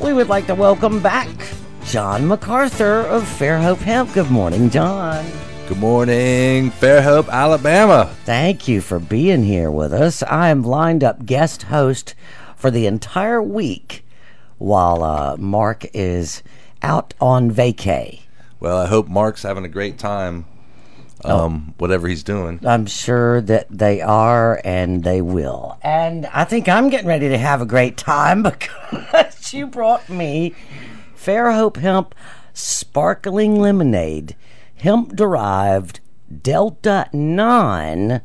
we would like to welcome back John MacArthur of Fairhope Hemp. Good morning, John. Good morning, Fairhope, Alabama. Thank you for being here with us. I am lined up guest host for the entire week while Mark is out on vacay. Well, I hope Mark's having a great time, whatever he's doing. I'm sure that they are, and they will. And I think I'm getting ready to have a great time because you brought me Fairhope Hemp Sparkling Lemonade, hemp-derived Delta 9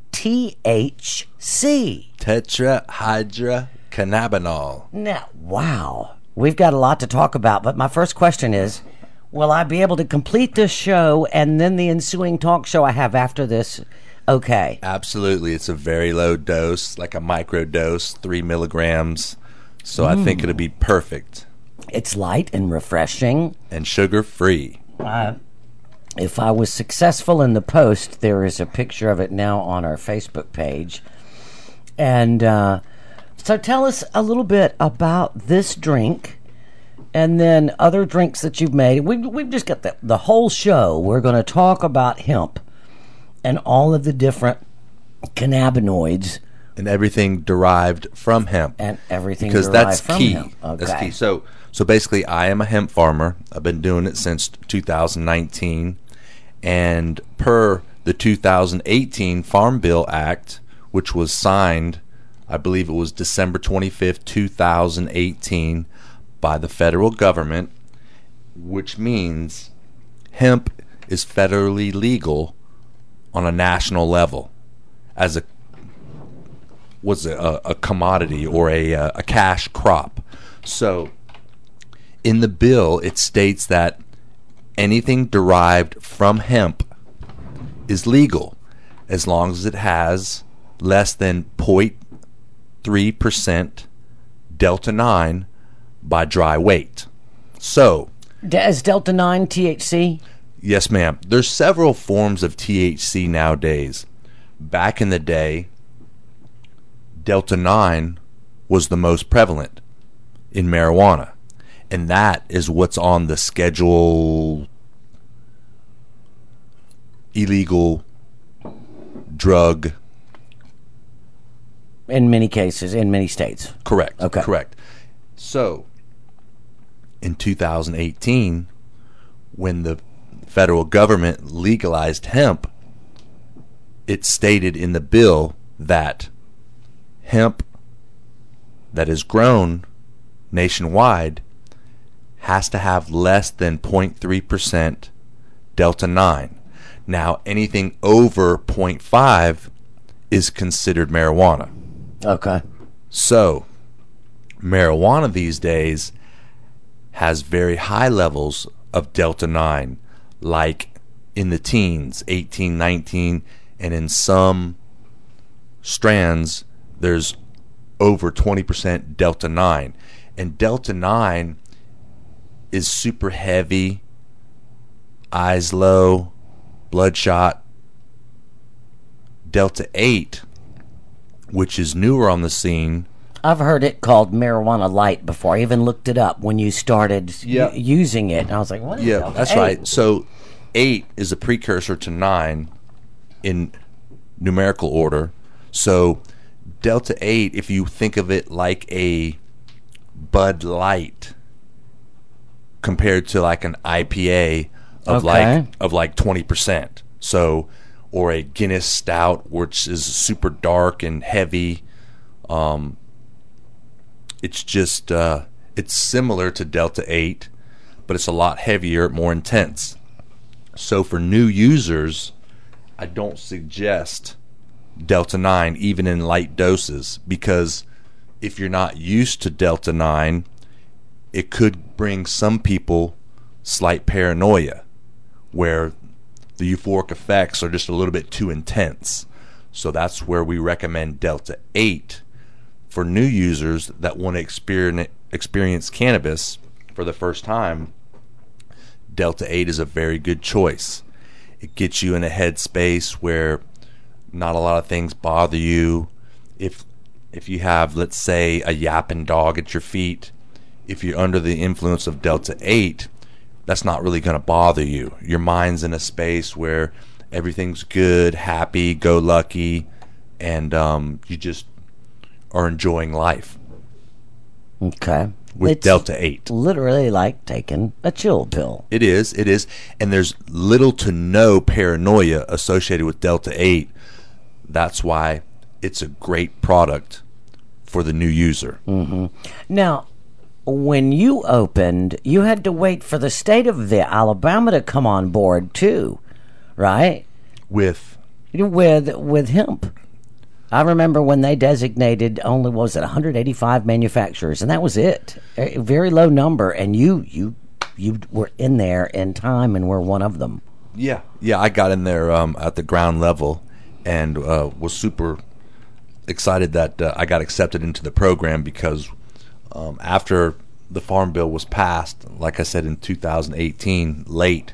THC. Tetrahydrocannabinol. Now, wow. We've got a lot to talk about, but my first question is, will I be able to complete this show and then the ensuing talk show I have after this? Okay. Absolutely. It's a very low dose, like a micro dose, 3 milligrams. So I think it'll be perfect. It's light and refreshing. And sugar-free. If I was successful in the post, there is a picture of it now on our Facebook page. And so tell us a little bit about this drink and then other drinks that you've made. We've just got the whole show. We're going to talk about hemp and all of the different cannabinoids. And everything derived from hemp. And everything because derived that's from key. hemp. Okay. That's key. So basically, I am a hemp farmer. I've been doing it since 2019. And per the 2018 Farm Bill Act, which was signed, I believe it was December 25th, 2018, by the federal government, which means hemp is federally legal on a national level as a commodity or a cash crop. So in the bill, it states that anything derived from hemp is legal as long as it has less than 0.3% Delta 9 by dry weight. So, is Delta 9 THC? Yes, ma'am. There's several forms of THC nowadays. Back in the day, Delta 9 was the most prevalent in marijuana. And that is what's on the schedule illegal drug. In many cases, in many states. Correct. Okay. Correct. So, in 2018, when the federal government legalized hemp, it stated in the bill that hemp that is grown nationwide has to have less than 0.3% Delta 9. Now, anything over 0.5 is considered marijuana. Okay. So, marijuana these days has very high levels of Delta 9, like in the teens, 18, 19, and in some strands, there's over 20% Delta 9. And Delta 9 is super heavy, eyes low, bloodshot. Delta 8, which is newer on the scene. I've heard it called marijuana light before. I even looked it up when you started using it. And I was like, what is Yeah, Delta that's 8? right. So 8 is a precursor to 9 in numerical order. So Delta 8, if you think of it like a Bud Light compared to like an IPA of like 20%. So, or a Guinness Stout, which is super dark and heavy. It's just it's similar to Delta 8, but it's a lot heavier, more intense. So for new users, I don't suggest Delta 9 even in light doses, because if you're not used to Delta 9, it could bring some people slight paranoia, where the euphoric effects are just a little bit too intense. So that's where we recommend Delta 8 for new users that want to experience cannabis for the first time. Delta 8 is a very good choice. It gets you in a headspace where not a lot of things bother you. If you have, let's say, a yapping dog at your feet, if you're under the influence of Delta 8, that's not really going to bother you. Your mind's in a space where everything's good, happy, go lucky, and you just are enjoying life. Okay. With It's Delta 8. literally like taking a chill pill. It is. And there's little to no paranoia associated with Delta 8. That's why it's a great product for the new user. Now, when you opened, you had to wait for the state of the Alabama to come on board too, right? With hemp. I remember when they designated only, what was it, 185 manufacturers, and that was it. A very low number, and you were in there in time and were one of them. Yeah, I got in there at the ground level and was super excited that I got accepted into the program because after the Farm Bill was passed, like I said, in 2018, late,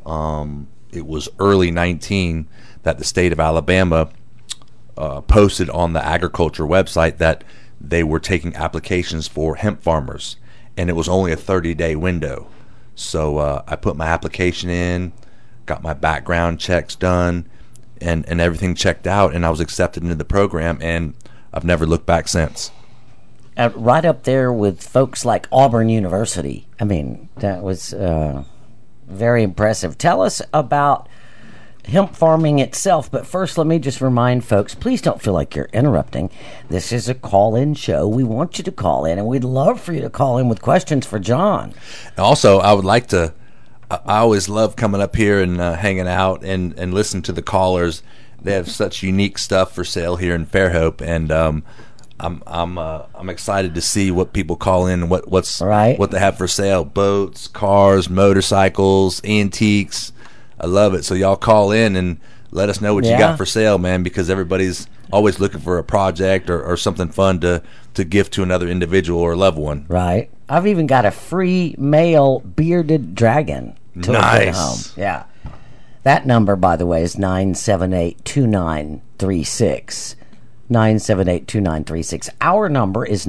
it was early 19 that the state of Alabama posted on the agriculture website that they were taking applications for hemp farmers, and it was only a 30-day window. So I put my application in, got my background checks done, and everything checked out, and I was accepted into the program, and I've never looked back since. Right up there with folks like Auburn University. I mean, that was very impressive. Tell us about hemp farming itself, but first let me just remind folks, please don't feel like you're interrupting. This is a call-in show. We want you to call in, and we'd love for you to call in with questions for John. Also, I would like to, I always love coming up here and hanging out and listen to the callers. They have such unique stuff for sale here in Fairhope, and I'm excited to see what people call in and what they have for sale. Boats, cars, motorcycles, antiques. I love it. So y'all call in and let us know what you got for sale, man, because everybody's always looking for a project or something fun to gift to another individual or loved one. Right. I've even got a free male bearded dragon to get home. Yeah. That number, by the way, is 978-2936. 978-2936. Our number is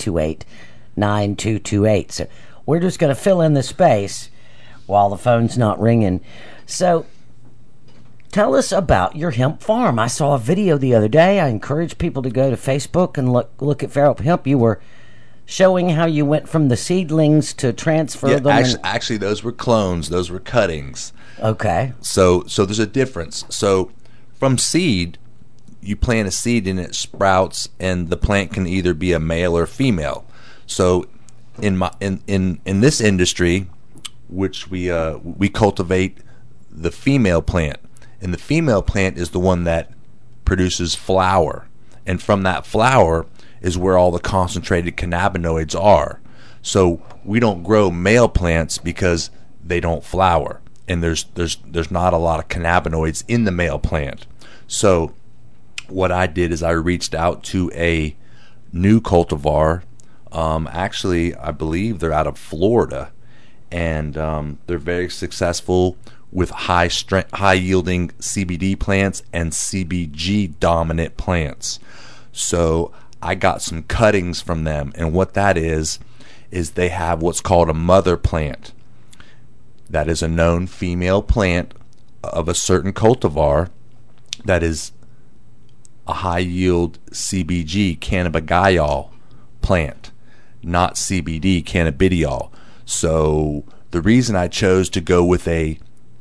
928-9228. So we're just going to fill in the space while the phone's not ringing. So tell us about your hemp farm. I saw a video the other day. I encourage people to go to Facebook and look at Fairhope Hemp. You were showing how you went from the seedlings to transfer them. Actually, those were clones. Those were cuttings. Okay. So there's a difference. So from seed, you plant a seed and it sprouts, and the plant can either be a male or female. So in this industry, which we cultivate the female plant, and the female plant is the one that produces flower, and from that flower is where all the concentrated cannabinoids are. So we don't grow male plants because they don't flower, and there's not a lot of cannabinoids in the male plant. So what I did is I reached out to a new cultivar. Actually, I believe they're out of Florida, and they're very successful with high yielding CBD plants and CBG dominant plants. So I got some cuttings from them, and what that is they have what's called a mother plant. That is a known female plant of a certain cultivar that is a high yield CBG, cannabidiol plant, not CBD, cannabidiol. So the reason I chose to go with a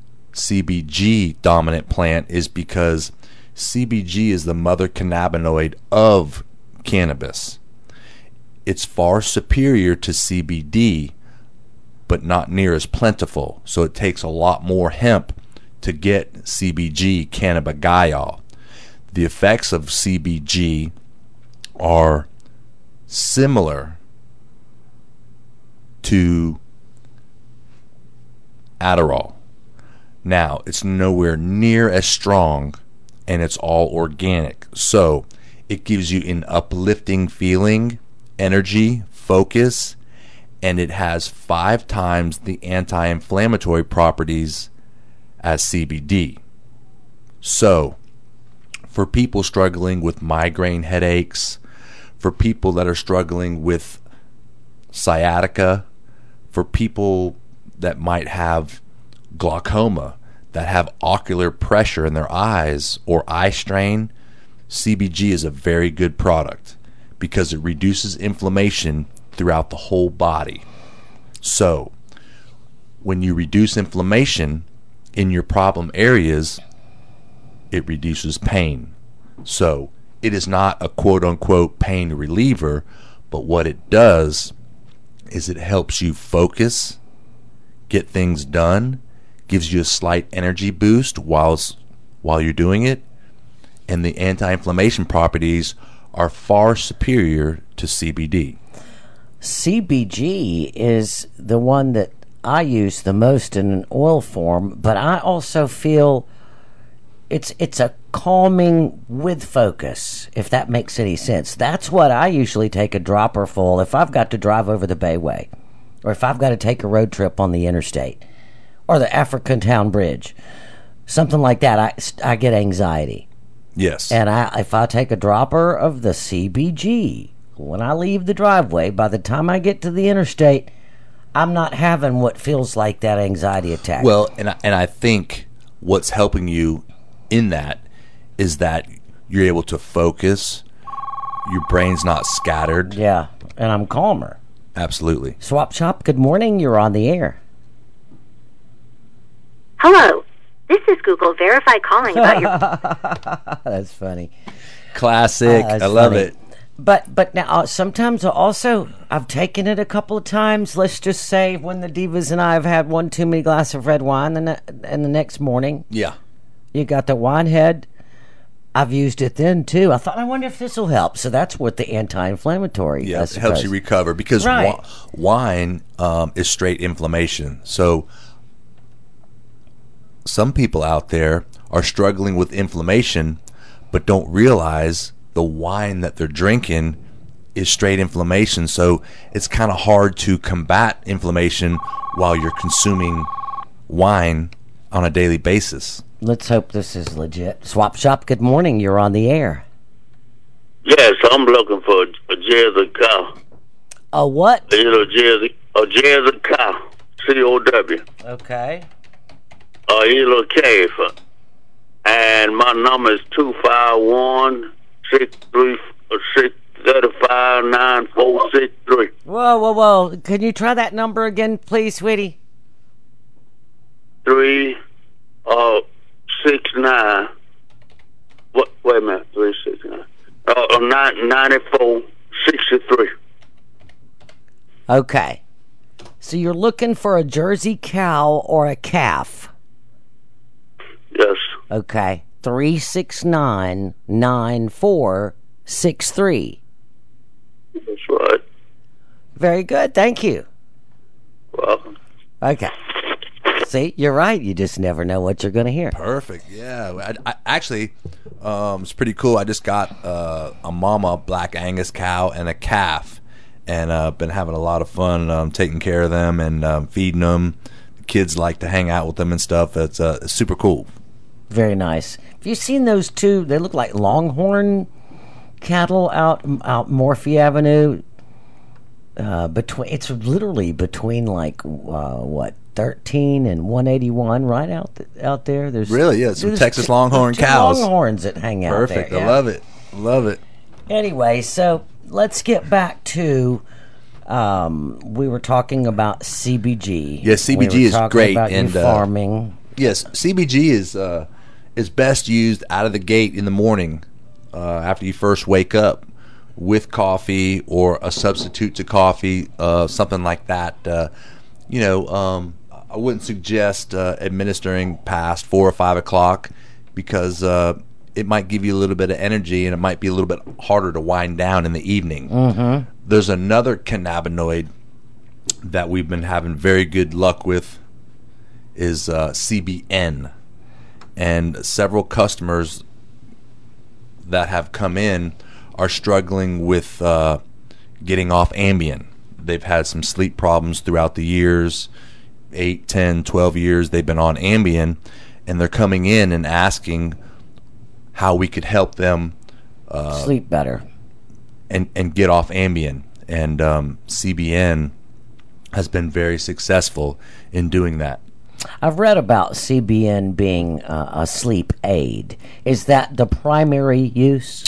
CBG dominant plant is because CBG is the mother cannabinoid of cannabis. It's far superior to CBD, but not near as plentiful. So it takes a lot more hemp to get CBG, cannabidiol. The effects of CBG are similar to Adderall. Now, it's nowhere near as strong, and it's all organic. So it gives you an uplifting feeling, energy, focus, and it has 5 times the anti-inflammatory properties as CBD. So for people struggling with migraine headaches, for people that are struggling with sciatica, for people that might have glaucoma, that have ocular pressure in their eyes or eye strain. CBG is a very good product because it reduces inflammation throughout the whole body. So when you reduce inflammation in your problem areas, it reduces pain. So it is not a quote-unquote pain reliever, but what it does is it helps you focus, get things done, gives you a slight energy boost while you're doing it, and the anti-inflammation properties are far superior to CBD. CBG is the one that I use the most in an oil form, but I also feel it's a calming with focus, if that makes any sense. That's what I usually take a dropper full if I've got to drive over the Bayway, or if I've got to take a road trip on the interstate, or the African Town Bridge, something like that. I get anxiety. Yes. And if I take a dropper of the CBG, when I leave the driveway, by the time I get to the interstate, I'm not having what feels like that anxiety attack. Well, and I think what's helping you in that is that you're able to focus, your brain's not scattered. Yeah, and I'm calmer. Absolutely. Swap Shop, good morning. You're on the air. Hello. This is Google Verify calling about your... That's funny. Classic. I love it. But now sometimes I've taken it a couple of times. Let's just say when the Divas and I have had one too many glasses of red wine, and the next morning, Yeah. you got the wine head. I've used it then too. I wonder if this will help. So that's what the anti-inflammatory. Yeah, it helps you recover because Right. wine is straight inflammation. So some people out there are struggling with inflammation, but don't realize the wine that they're drinking is straight inflammation. So it's kind of hard to combat inflammation while you're consuming wine on a daily basis. Let's hope this is legit. Swap Shop, good morning. You're on the air. Yes, I'm looking for a Jersey cow. A what? A Jersey cow. COW. Okay. A little calf. And my number is 251-635-9463. Whoa. Can you try that number again, please, sweetie? 369. What? Wait a minute. 369. 9463. Okay. So you're looking for a Jersey cow or a calf? Yes. Okay. 369-9463. That's right. Very good. Thank you. Welcome. Okay. See, you're right. You just never know what you're going to hear. Perfect. Yeah. I actually, it's pretty cool. I just got a mama Black Angus cow and a calf, and been having a lot of fun taking care of them and feeding them. Kids like to hang out with them and stuff. It's super cool. Very nice. Have you seen those two? They look like Longhorn cattle out Morphy Avenue. It's literally between like 13 and 181, right out there. There's Really, yeah, some Texas Longhorn cows. Longhorns that hang out Perfect. there. I Yeah. love it. Anyway, so let's get back to. We were talking about CBG. Yeah, CBG we were is talking great, about and your farming. Yes, CBG is best used out of the gate in the morning after you first wake up with coffee or a substitute to coffee, something like that. I wouldn't suggest administering past 4 or 5 o'clock because it might give you a little bit of energy and it might be a little bit harder to wind down in the evening. Mm-hmm. There's another cannabinoid that we've been having very good luck with is CBN. And several customers that have come in are struggling with getting off Ambien. They've had some sleep problems throughout the years, 8, 10, 12 years they've been on Ambien, and they're coming in and asking how we could help them Sleep better. and get off Ambien. and CBN has been very successful in doing that. I've read about CBN being a sleep aid. Is that the primary use?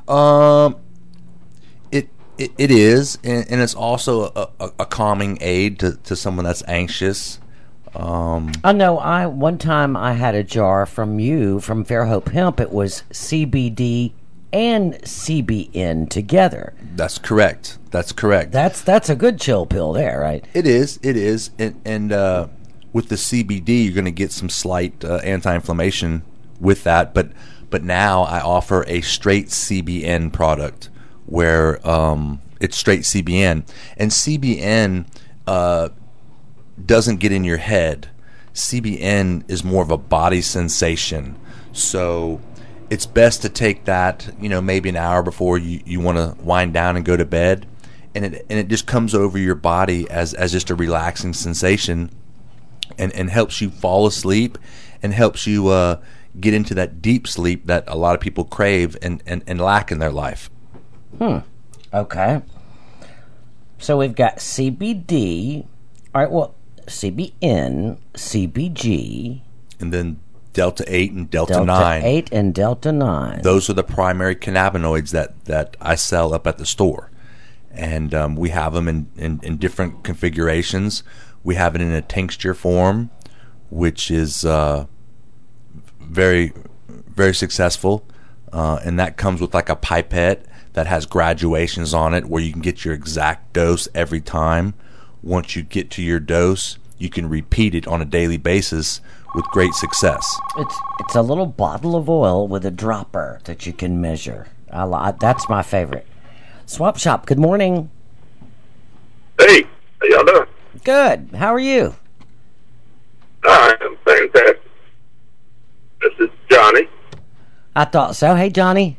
It is, and it's also a calming aid to someone that's anxious. I know. One time I had a jar from Fairhope Hemp. It was CBD and CBN together. That's correct. That's a good chill pill there, right? It is, and with the CBD, you're going to get some slight anti-inflammation with that. But now I offer a straight CBN product where it's straight CBN, and CBN doesn't get in your head. CBN is more of a body sensation, so it's best to take that, maybe an hour before you want to wind down and go to bed, and it just comes over your body as just a relaxing sensation, and helps you fall asleep, and helps you get into that deep sleep that a lot of people crave and lack in their life. Okay. So we've got CBD. All right, well, CBN, CBG. And then Delta 8 and Delta 9. Delta 8 and Delta 9. Those are the primary cannabinoids that I sell up at the store. And we have them in different configurations. We have it in a tincture form, which is very, very successful. And that comes with like a pipette that has graduations on it where you can get your exact dose every time. Once you get to your dose, you can repeat it on a daily basis with great success. It's a little bottle of oil with a dropper that you can measure. That's my favorite. Swap Shop, good morning. Hey, how y'all doing? Good. How are you? I am fantastic. This is Johnny. I thought so. Hey, Johnny.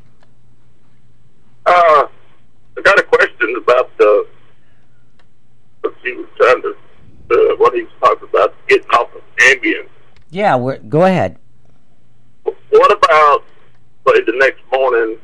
I got a question about what he was trying to, what he was talking about, getting off of Ambien. Yeah, go ahead. What about, say, the next morning?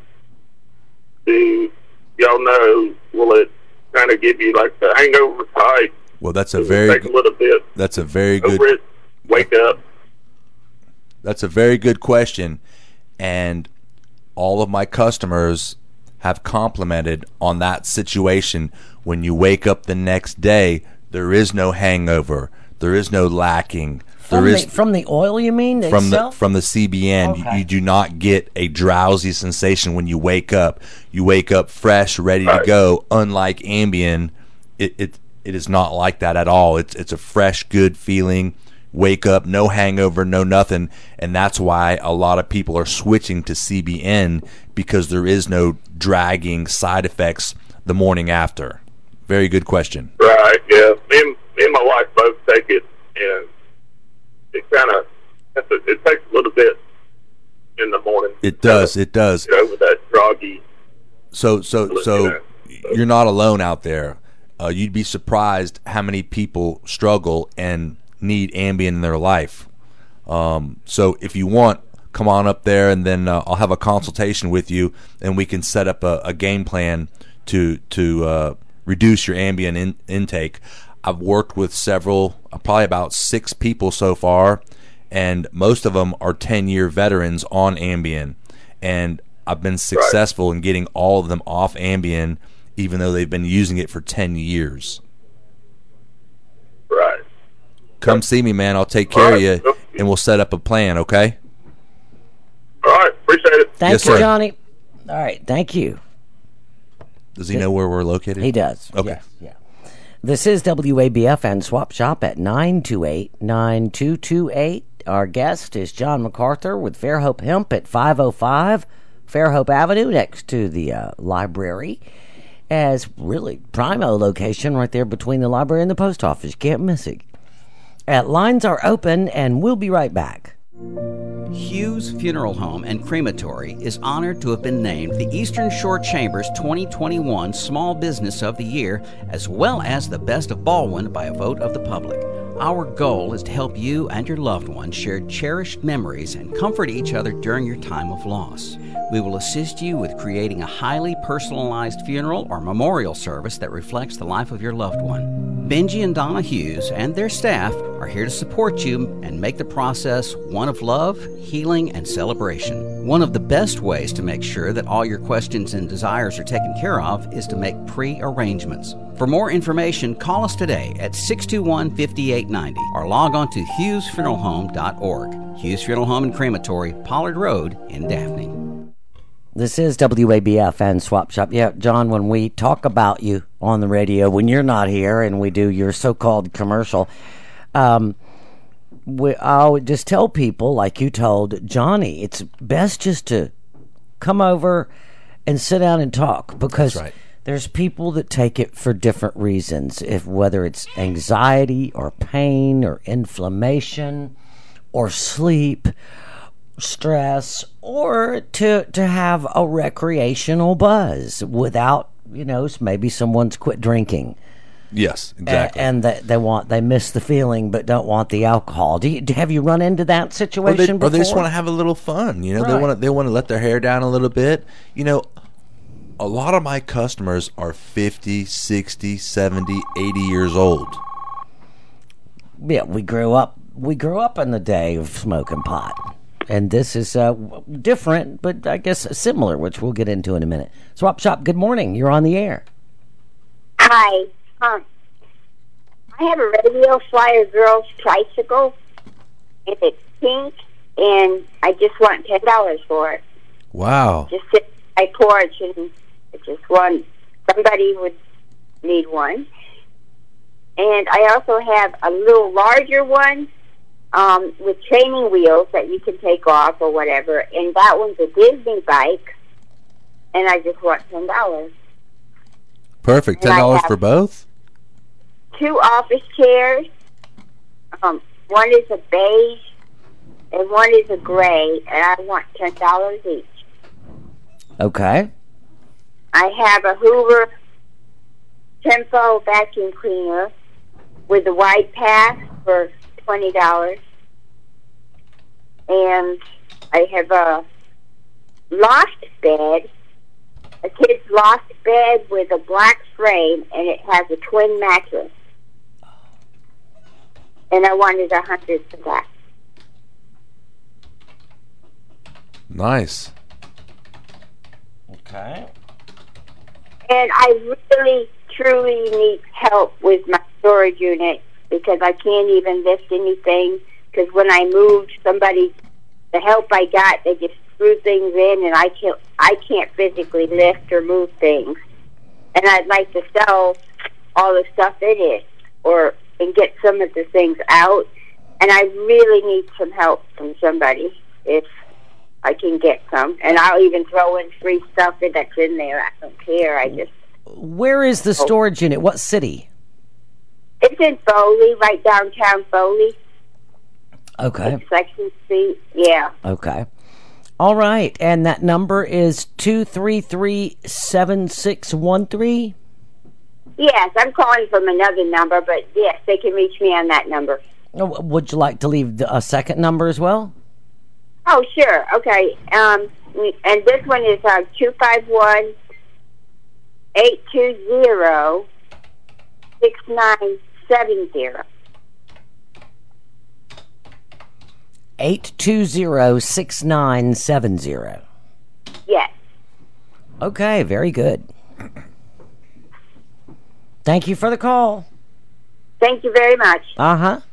Do y'all know, will it kind of give you like the hangover type? Well, that's take a little bit. That's a very good. Over it, wake up. That's a very good question, and all of my customers have complimented on that situation. When you wake up the next day, there is no hangover. There is no lacking. From the oil, you mean? From the CBN, okay. you do not get a drowsy sensation when you wake up. You wake up fresh, ready to go. Unlike Ambien, it is not like that at all. It's a fresh, good feeling. Wake up, no hangover, no nothing, and that's why a lot of people are switching to CBN, because there is no dragging side effects the morning after. Very good question. Right, yeah. Me and my wife both take it, and it kind of it takes a little bit in the morning. It does. Get over that groggy. So you're not alone out there. You'd be surprised how many people struggle and need Ambien in their life. So if you want, come on up there, and then I'll have a consultation with you, and we can set up a game plan to reduce your Ambien intake. I've worked with several, probably about 6 people so far, and most of them are 10-year veterans on Ambien, and I've been successful in getting all of them off Ambien, even though they've been using it for 10 years. Right. Come see me, man. I'll take care of you, and we'll set up a plan, okay? All right. Appreciate it. Thank Yes, you, sir. Johnny. All right, thank you. Does he know where we're located? He does. Okay. Yes, yeah. This is WABF and Swap Shop at 928-9228. Our guest is John MacArthur with Fairhope Hemp at 505 Fairhope Avenue, next to the library. As really primo location right there between the library and the post office. Can't miss it. Lines are open, and we'll be right back. Hughes Funeral Home and Crematory is honored to have been named the Eastern Shore Chamber's 2021 Small Business of the Year, as well as the Best of Baldwin by a vote of the public. Our goal is to help you and your loved one share cherished memories and comfort each other during your time of loss. We will assist you with creating a highly personalized funeral or memorial service that reflects the life of your loved one. Benji and Donna Hughes and their staff are here to support you and make the process one of love, healing, and celebration. One of the best ways to make sure that all your questions and desires are taken care of is to make pre-arrangements. For more information, call us today at 621-5890 or log on to hughesfuneralhome.org. Hughes Funeral Home and Crematory, Pollard Road in Daphne. This is WABF and Swap Shop. Yeah, John, when we talk about you on the radio, when you're not here and we do your so-called commercial, I would just tell people, like you told Johnny, it's best just to come over and sit down and talk, because That's right. There's people that take it for different reasons, whether it's anxiety or pain or inflammation or sleep, stress, or to have a recreational buzz without, maybe someone's quit drinking. Yes, exactly. And they miss the feeling but don't want the alcohol. Have you run into that situation before? Or they just want to have a little fun. Right. They want to let their hair down a little bit. A lot of my customers are 50, 60, 70, 80 years old. Yeah, we grew up in the day of smoking pot. And this is different, but I guess similar, which we'll get into in a minute. Swap Shop, good morning. You're on the air. Hi. I have a Radio Flyer Girls tricycle, and it's pink, and I just want $10 for it. Wow. Just sit on my porch, and I just want somebody would need one. And I also have a little larger one with training wheels that you can take off or whatever, and that one's a Disney bike, and I just want $10. Perfect. And I $10 have for both? 2 office chairs. One is a beige and one is a gray, and I want $10 each. Okay. I have a Hoover Tempo vacuum cleaner with a wide path for $20. And I have a loft bed, a kid's loft bed with a black frame, and it has a twin mattress. And I wanted $100 for that. Nice. Okay. And I really, truly need help with my storage unit because I can't even lift anything. Because when I moved, the help I got, they just threw things in, and I can't physically lift or move things. And I'd like to sell all the stuff in it, and get some of the things out. And I really need some help from somebody if I can get some. And I'll even throw in free stuff that's in there. I don't care. Where is the storage unit? What city? It's in Foley, right downtown Foley. Okay. It's Section C. Yeah. Okay. All right. And that number is 233-7613? Yes, I'm calling from another number, but yes, they can reach me on that number. Would you like to leave a second number as well? Oh, sure. Okay. And this one is 251-820-6970. 820-6970. Yes. Okay, very good. Thank you for the call. Thank you very much. Uh-huh.